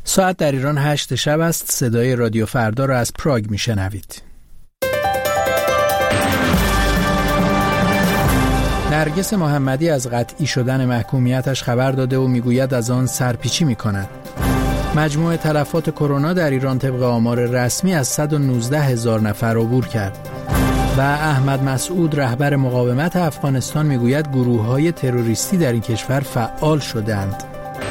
ساعت در ایران 8 شب است. صدای رادیو فردا را از پراگ میشنوید. نرگس محمدی از قطعی شدن محکومیتش خبر داده و میگوید از آن سرپیچی میکند. مجموع تلفات کرونا در ایران طبق آمار رسمی از 119,000 نفر عبور کرد. و احمد مسعود رهبر مقاومت افغانستان میگوید گروه‌های تروریستی در این کشور فعال شدند.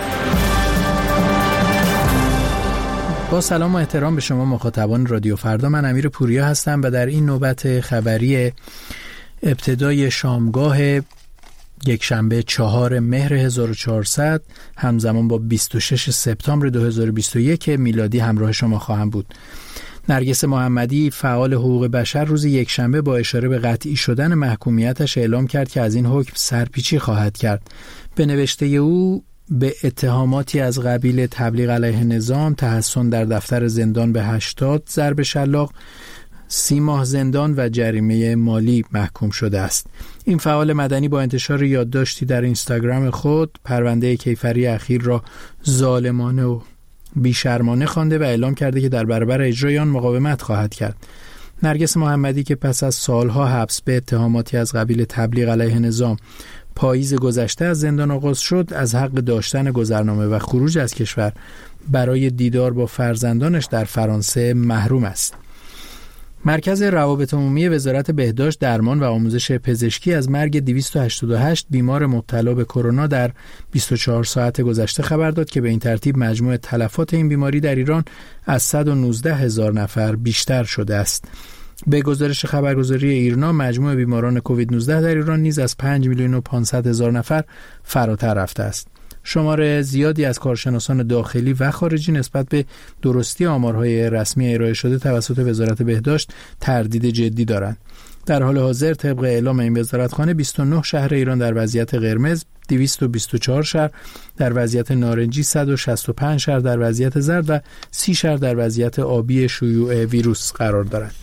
با سلام و احترام به شما مخاطبان رادیو فردا، من امیر پوریا هستم و در این نوبت خبری ابتدای شامگاه یکشنبه 4 مهر 1400 همزمان با 26 سپتامبر 2021 میلادی همراه شما خواهم بود. نرگس محمدی فعال حقوق بشر روز یکشنبه با اشاره به قطعی شدن محکومیتش اعلام کرد که از این حکم سرپیچی خواهد کرد. به نوشته او به اتهاماتی از قبیل تبلیغ علیه نظام، تحصن در دفتر زندان به 80 ضرب شلاق، 30 ماه زندان و جریمه مالی محکوم شده است. این فعال مدنی با انتشار یادداشتی در اینستاگرام خود پرونده کیفری اخیر را ظالمانه و بیشرمانه خوانده و اعلام کرده که در برابر اجرای آن مقاومت خواهد کرد. نرگس محمدی که پس از سالها حبس به اتهاماتی از قبیل تبلیغ علیه نظام پاییز گذشته از زندان آغاز شد، از حق داشتن گذرنامه و خروج از کشور برای دیدار با فرزندانش در فرانسه محروم است. مرکز روابط عمومی وزارت بهداشت، درمان و آموزش پزشکی از مرگ 288 بیمار مبتلا به کرونا در 24 ساعت گذشته خبر داد که به این ترتیب مجموع تلفات این بیماری در ایران از 119,000 نفر بیشتر شده است. به گزارش خبرگزاری ایرنا مجموع بیماران کووید 19 در ایران نیز از 5,500,000 نفر فراتر رفته است. شمار زیادی از کارشناسان داخلی و خارجی نسبت به درستی آمارهای رسمی ارائه شده توسط وزارت بهداشت تردید جدی دارند. در حال حاضر طبق اعلام این وزارتخانه 29 شهر ایران در وضعیت قرمز، 224 شهر در وضعیت نارنجی، 165 شهر در وضعیت زرد و 30 شهر در وضعیت آبی شیوع ویروس قرار دارند.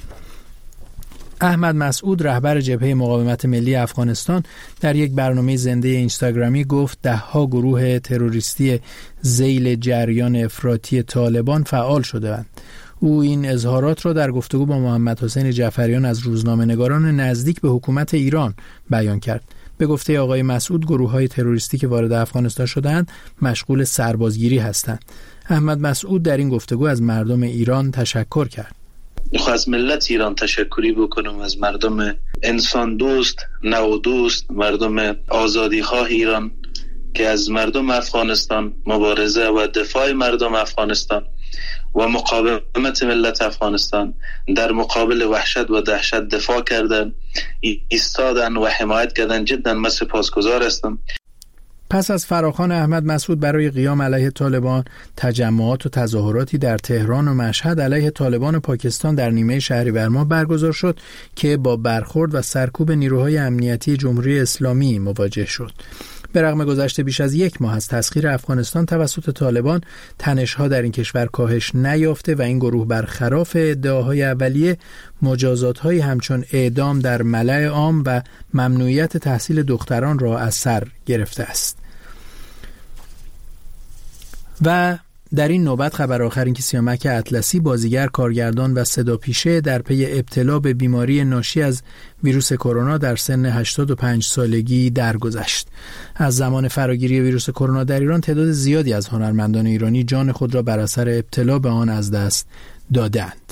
احمد مسعود رهبر جبهه مقاومت ملی افغانستان در یک برنامه زنده اینستاگرامی گفت 10 گروه تروریستی ذیل جریان افراطی طالبان فعال شده‌اند. او این اظهارات را در گفتگو با محمد حسین جعفریان از روزنامه‌نگاران نزدیک به حکومت ایران بیان کرد. به گفته آقای مسعود گروه‌های تروریستی که وارد افغانستان شده‌اند مشغول سربازگیری هستند. احمد مسعود در این گفتگو از مردم ایران تشکر کرد. میخوام از ملت ایران تشکری بکنم، از مردم انسان دوست، نو دوست، مردم آزادی خواه ایران که از مردم افغانستان مبارزه و دفاع مردم افغانستان و مقاومت ملت افغانستان در مقابل وحشت و دهشت دفاع کردن، ایستادن و حمایت کردن. جدا من سپاسگزار هستم. پس از فراخوان احمد مسعود برای قیام علیه طالبان، تجمعات و تظاهراتی در تهران و مشهد علیه طالبان پاکستان در نیمه شهریور ماه برگزار شد که با برخورد و سرکوب نیروهای امنیتی جمهوری اسلامی مواجه شد. به رغم گذشت بیش از 1 ماه از تسخیر افغانستان توسط طالبان، تنش‌ها در این کشور کاهش نیافته و این گروه برخلاف ادعاهای اولیه مجازات‌هایی همچون اعدام در ملأ عام و ممنوعیت تحصیل دختران را از سر گرفته است. و در این نوبت خبر آخر این که سیامک اطلسی، بازیگر، کارگردان و صداپیشه در پی ابتلا به بیماری ناشی از ویروس کرونا در سن 85 سالگی درگذشت. از زمان فراگیری ویروس کرونا در ایران تعداد زیادی از هنرمندان ایرانی جان خود را بر اثر ابتلا به آن از دست دادند.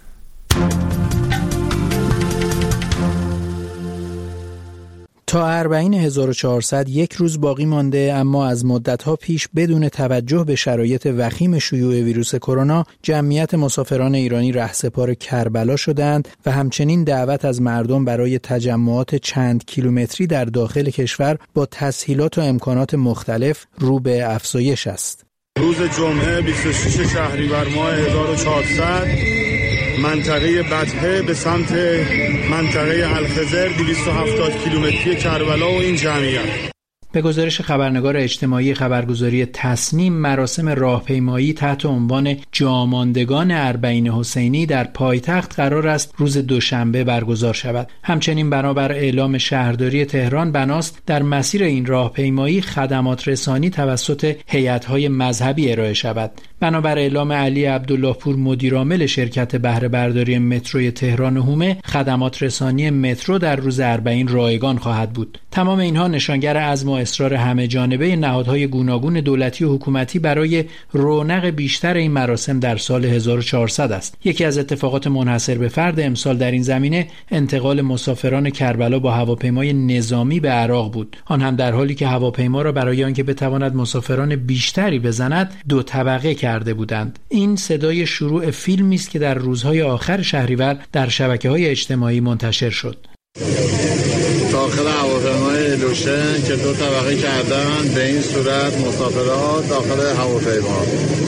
تا اربعین 1400 یک روز باقی مانده، اما از مدت‌ها پیش بدون توجه به شرایط وخیم شیوع ویروس کرونا، جمعیت مسافران ایرانی رهسپار کربلا شدند و همچنین دعوت از مردم برای تجمعات چند کیلومتری در داخل کشور با تسهیلات و امکانات مختلف رو به افزایش است. روز جمعه 26 شهریور ماه 1400 منطقه بطحه به سمت منطقه الخضر 270 کیلومتری کربلا و این جمعیت. به گزارش خبرنگار اجتماعی خبرگزاری تصنیم، مراسم راهپیمایی تحت عنوان جاماندگان اربعین حسینی در پایتخت قرار است روز دوشنبه برگزار شود. همچنین بنابر اعلام شهرداری تهران بناست در مسیر این راهپیمایی خدمات رسانی توسط هیئت‌های مذهبی ارائه شود. بنابر اعلام علی عبدالله پور مدیرعامل شرکت بهره برداری متروی تهران حومه، خدمات رسانی مترو در روز اربعین رایگان خواهد بود. تمام اینها نشانگر عزم و اصرار همه جانبه نهادهای گوناگون دولتی و حکومتی برای رونق بیشتر این مراسم در سال 1400 است. یکی از اتفاقات منحصر به فرد امسال در این زمینه انتقال مسافران کربلا با هواپیمای نظامی به عراق بود، آن هم در حالی که هواپیما را برای آنکه بتواند مسافران بیشتری بزند 2 طبقه کرده بودند. این صدای شروع فیلمی است که در روزهای آخر شهریور در شبکه‌های اجتماعی منتشر شد. داخل هواپیمای لوشن که 2 طبقه کردن، به این صورت مسافرات داخل هواپیما.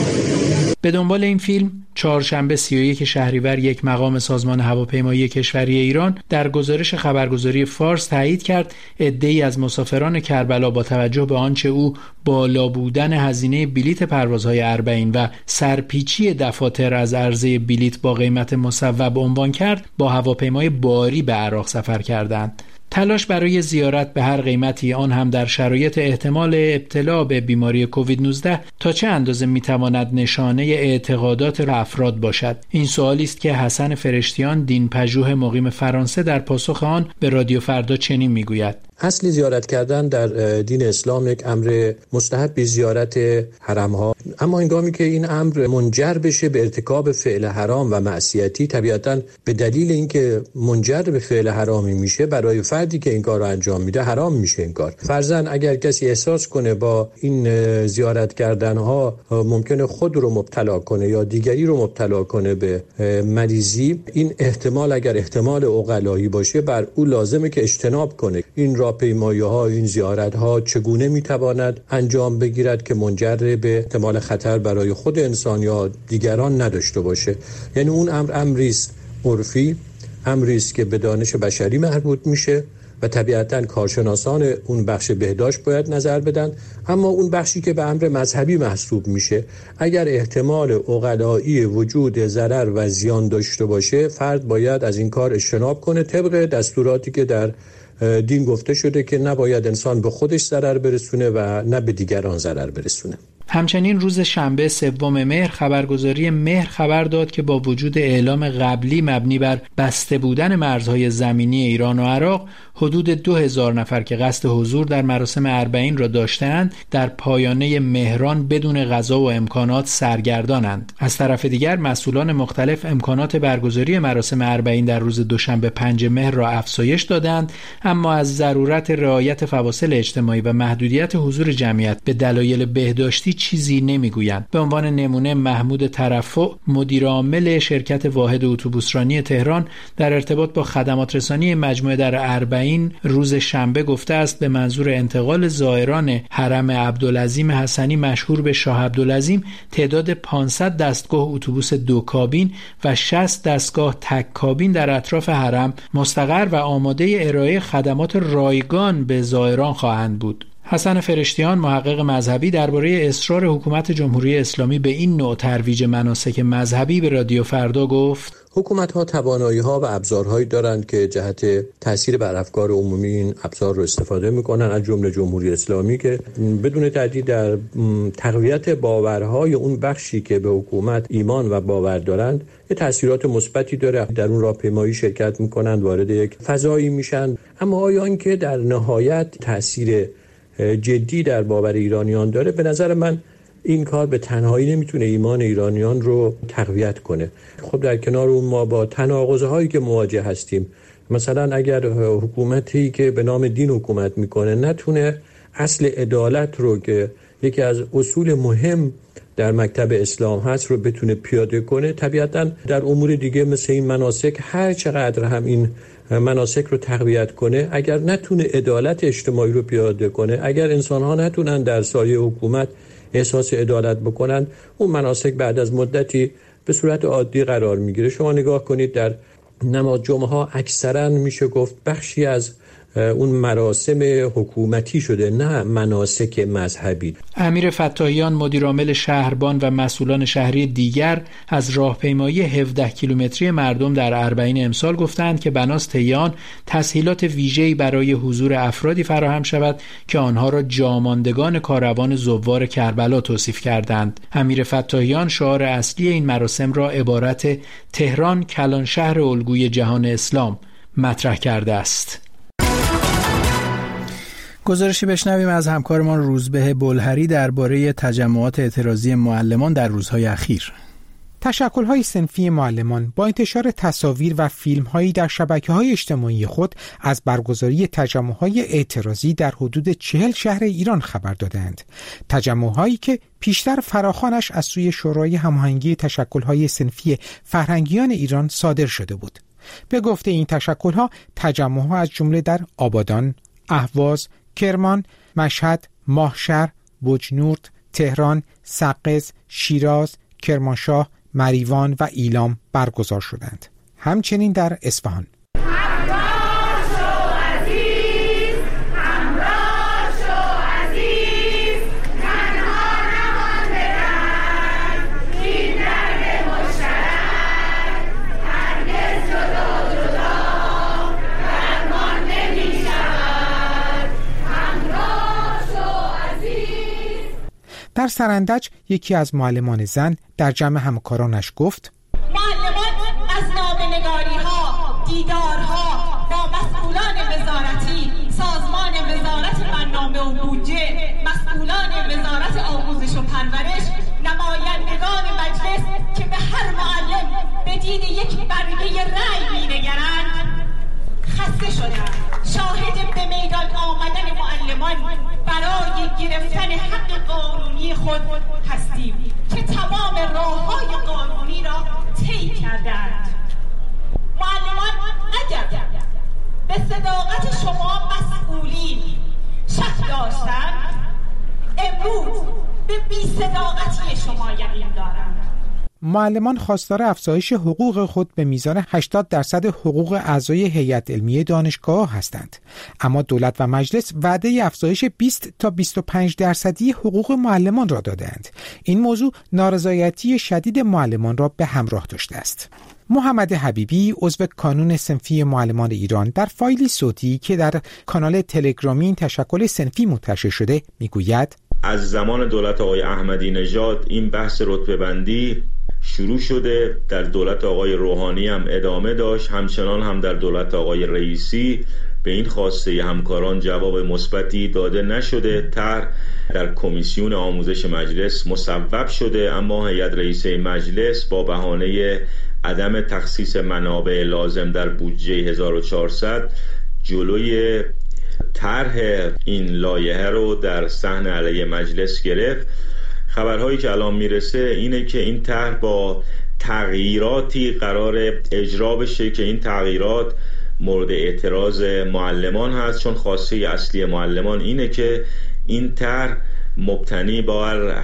به دنبال این فیلم چهارشنبه 31 شهریور یک مقام سازمان هواپیمایی کشوری ایران در گزارش خبرگزاری فارس تایید کرد عده‌ای از مسافران کربلا با توجه به آنچه او بالا بودن هزینه بلیت پروازهای اربعین و سرپیچی دفاتر از عرضه بلیت با قیمت مصوب عنوان کرد، با هواپیمای باری به عراق سفر کردند. تلاش برای زیارت به هر قیمتی، آن هم در شرایط احتمال ابتلا به بیماری کووید 19 تا چه اندازه میتواند نشانه اعتقادات افراد باشد؟ این سوالی است که حسن فرشتیان، دینپژوه مقیم فرانسه، در پاسخ آن به رادیو فردا چنین میگوید: اصل زیارت کردن در دین اسلام یک امر مستحب به زیارت حرم‌ها، اما هنگامی که این امر منجر بشه به ارتکاب فعل حرام و معصیتی، طبیعتاً به دلیل اینکه منجر به فعل حرامی میشه، برای فردی که این کار رو انجام میده حرام میشه این کار. فرضاً اگر کسی احساس کنه با این زیارت کردنها ممکنه خود رو مبتلا کنه یا دیگری رو مبتلا کنه به مریضی، این احتمال اگر احتمال عقلایی باشه، بر او لازمه که اجتناب کنه. این راهپیمایی‌ها، این زیارت‌ها چگونه می‌تواند انجام بگیرد که منجر به احتمال خطر برای خود انسان یا دیگران نداشته باشه. یعنی اون امری است عرفی، امری است که به دانش بشری مربوط میشه و طبیعتاً کارشناسان اون بخش بهداشت باید نظر بدن. اما اون بخشی که به امر مذهبی محسوب میشه، اگر احتمال عقلایی وجود ضرر و زیان داشته باشه، فرد باید از این کار اجتناب کنه، طبق دستوراتی که در دین گفته شده که نباید انسان به خودش ضرر برسونه و نه به دیگران ضرر برسونه. همچنین روز شنبه 3 مهر خبرگزاری مهر خبر داد که با وجود اعلام قبلی مبنی بر بسته بودن مرزهای زمینی ایران و عراق، حدود 2000 نفر که قصد حضور در مراسم اربعین را داشتند در پایانه مهران بدون غذا و امکانات سرگردانند. از طرف دیگر مسئولان مختلف امکانات برگزاری مراسم اربعین در روز دوشنبه 5 مهر را افزایش دادند، اما از ضرورت رعایت فواصل اجتماعی و محدودیت حضور جمعیت به دلایل بهداشتی چیزی نمیگویند. به عنوان نمونه محمود ترفع، مدیر عامل شرکت واحد اتوبوسرانی تهران، در ارتباط با خدمات رسانی مجموعه در اربعین روز شنبه گفته است به منظور انتقال زائران حرم عبدالعظیم حسنی مشهور به شاه عبدالعظیم، تعداد 500 دستگاه اتوبوس 2 کابین و 60 دستگاه تک کابین در اطراف حرم مستقر و آماده ارائه خدمات رایگان به زائران خواهند بود. حسن فرشتیان، محقق مذهبی، درباره اصرار حکومت جمهوری اسلامی به این نوع ترویج مناسک مذهبی به رادیو فردا گفت: حکومت‌ها توانایی‌ها و ابزارهایی دارند که جهت تأثیر بر افکار عمومی این ابزار رو استفاده می‌کنن، از جمله جمهوری اسلامی که بدون تردید در تقویت باورهای اون بخشی که به حکومت ایمان و باور دارند یه تأثیرات مثبتی داره. در اون راهپیمایی شرکت می‌کنند، وارد یک فضایی میشن، اما آیا اینکه در نهایت تأثیر جدی در باور ایرانیان داره؟ به نظر من این کار به تنهایی نمیتونه ایمان ایرانیان رو تقویت کنه. خب در کنار اون ما با تناقض‌هایی که مواجه هستیم، مثلا اگر حکومتی که به نام دین حکومت میکنه نتونه اصل عدالت رو که یکی از اصول مهم در مکتب اسلام هست رو بتونه پیاده کنه، طبیعتاً در امور دیگه مثل این مناسک هر چقدر هم این مناسک رو تقویت کنه، اگر نتونه عدالت اجتماعی رو پیاده کنه، اگر انسان‌ها نتونن در سایه حکومت احساس عدالت بکنن، اون مناسک بعد از مدتی به صورت عادی قرار میگیره. شما نگاه کنید در نماز جمعه ها اکثرا میشه گفت بخشی از اون مراسم حکومتی شده، نه مناسک مذهبی. امیر فتاحیان مدیرعامل شهربان و مسئولان شهری دیگر از راهپیمایی 17 کیلومتری مردم در اربعین امسال گفتند که بناست طی آن تسهیلات ویژه‌ای برای حضور افرادی فراهم شود که آنها را جاماندگان کاروان زوار کربلا توصیف کردند. امیر فتاحیان شعار اصلی این مراسم را عبارت تهران کلان شهر الگوی جهان اسلام مطرح کرده است. گزارشی بشنویم از همکارمان روزبه بلهری درباره تجمعات اعتراضی معلمان در روزهای اخیر. تشکل‌های صنفی معلمان با انتشار تصاویر و فیلم‌هایی در شبکه‌های اجتماعی خود از برگزاری تجمع‌های اعتراضی در حدود 40 شهر ایران خبر دادند. تجمع‌هایی که پیشتر فراخوانش از سوی شورای هماهنگی تشکل‌های صنفی فرهنگیان ایران صادر شده بود. به گفته این تشکل‌ها، تجمع‌ها از جمله در آبادان، اهواز، کرمان، مشهد، ماهشهر، بجنورد، تهران، سقز، شیراز، کرمانشاه، مریوان و ایلام برگزار شدند. همچنین در اصفهان. در سرندج یکی از معلمان زن در جمع همکارانش گفت: معلمان از نامه‌نگاری‌ها، دیدارها با مسئولان وزارتی، سازمان وزارت برنامه و بودجه، مسئولان وزارت آموزش و پرورش، نمایندگان مجلس که به هر معلم بدین یک برگه رأی می‌نگرند خسته شدند. شاهد به میدان آمدن معلمان برای گرفتن حق قانونی خود هستیم که تمام راه‌های قانونی را طی کردند. معلمان اگر به صداقت شما مسئولین شک داشتند، امروز به بی‌صداقتی شما یقین دارند. معلمان خواستار افزایش حقوق خود به میزان 80% حقوق اعضای هیئت علمیه دانشگاه هستند، اما دولت و مجلس وعده افزایش 20 تا 25% حقوق معلمان را دادند. این موضوع نارضایتی شدید معلمان را به همراه داشته است. محمد حبیبی عضو کانون صنفی معلمان ایران در فایلی صوتی که در کانال تلگرامی این تشکل صنفی منتشر شده میگوید: از زمان دولت آقای احمدی نژاد این بحث رتبه بندی شروع شده، در دولت آقای روحانی هم ادامه داشت، همچنان هم در دولت آقای رئیسی به این خواسته همکاران جواب مثبتی داده نشده. طرح در کمیسیون آموزش مجلس مصوب شده، اما هیئت رئیسه مجلس با بهانه عدم تخصیص منابع لازم در بودجه 1400 جلوی طرح این لایحه رو در صحن علیه مجلس گرفت. خبرهایی که الان میرسه اینه که این طرح با تغییراتی قرار اجرا بشه که این تغییرات مورد اعتراض معلمان هست، چون خواسته اصلی معلمان اینه که این طرح مبتنی بر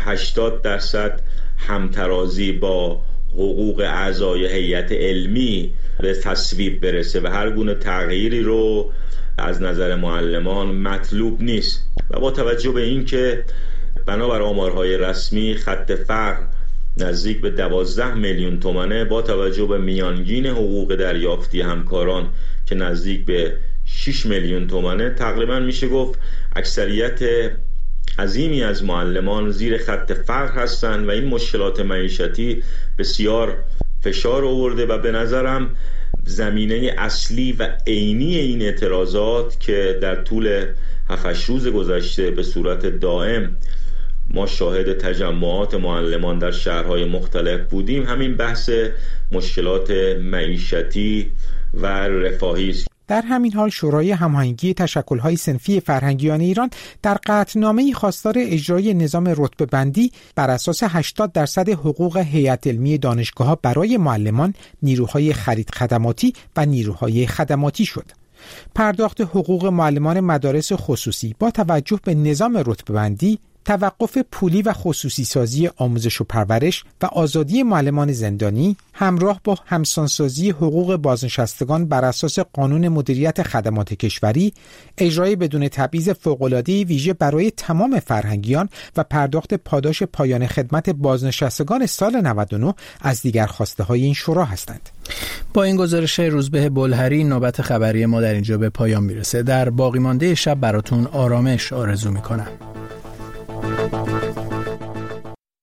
80% همترازی با حقوق اعضای هیئت علمی به تصویب برسه و هر گونه تغییری رو از نظر معلمان مطلوب نیست. و با توجه به این که بنابر آمارهای رسمی خط فقر نزدیک به 12 میلیون تومانه، با توجه به میانگین حقوق دریافتی همکاران که نزدیک به 6 میلیون تومانه، تقریبا میشه گفت اکثریت عظیمی از معلمان زیر خط فقر هستند و این مشکلات معیشتی بسیار فشار آورده و به نظرم زمینه اصلی و عینی این اعتراضات که در طول 7-8 روز گذشته به صورت دائم ما شاهد تجمعات معلمان در شهرهای مختلف بودیم، همین بحث مشکلات معیشتی و رفاهی است. در همین حال شورای هماهنگی تشکل‌های صنفی فرهنگیان ایران در قطعنامه‌ای خواستار اجرای نظام رتبه بندی بر اساس 80% حقوق هیئت علمی دانشگاه‌ها برای معلمان، نیروهای خرید خدماتی و نیروهای خدماتی شد. پرداخت حقوق معلمان مدارس خصوصی با توجه به نظام رتبه بندی توقف پولی و خصوصی سازی آموزش و پرورش و آزادی معلمان زندانی همراه با همسانسازی حقوق بازنشستگان بر اساس قانون مدیریت خدمات کشوری، اجرای بدون تبعیض فوق‌العاده ویژه برای تمام فرهنگیان و پرداخت پاداش پایان خدمت بازنشستگان سال 99 از دیگر خواسته‌های این شورا هستند. با این گزارش روزبه بلهری نوبت خبری ما در اینجا به پایان میرسه. در باقی مانده شب براتون آرامش آرزو میکنم.